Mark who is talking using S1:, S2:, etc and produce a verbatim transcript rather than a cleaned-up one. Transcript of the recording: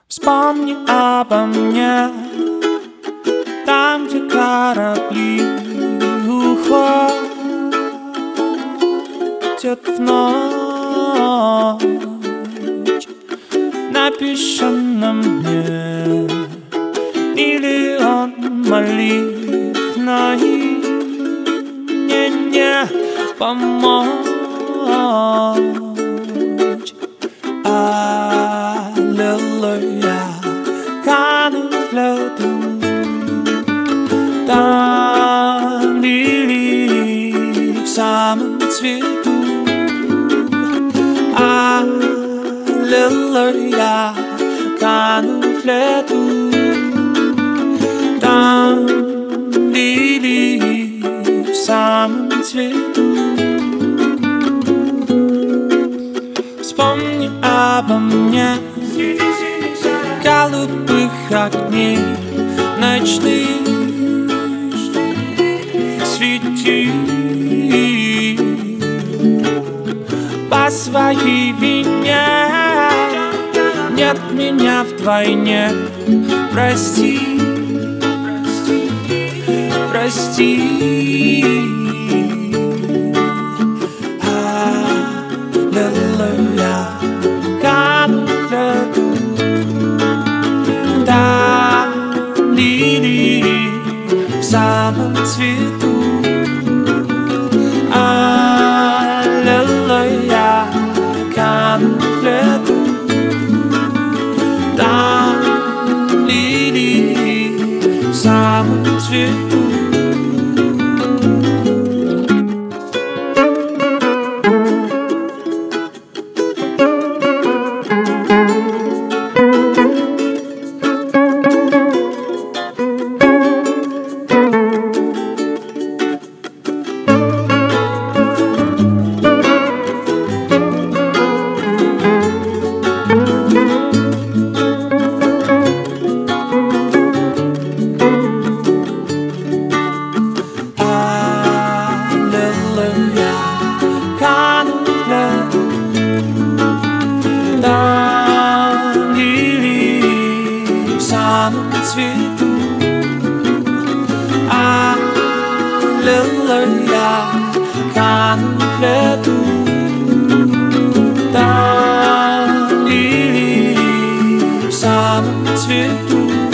S1: Вспомни обо мне, там, где корабли уходят в ночь. На песчаном дне миллион молитв, но и мне не помочь. Аллилуйя, кану в лету, там лилии в самом цвету. Аллилуйя, кану в лету, там лилии в самом цвету. Вспомни обо мне, голубых огней ночных, свети по своей вине. Нет меня вдвойне, прости, прости. Аллилуйя, кану в лету, там лилии в самом цвету. Аллилуйя, кану в лету, там лилии в самом цвету. Цвету. Аллилуйя, кану в лету, там лилии в самом цвету.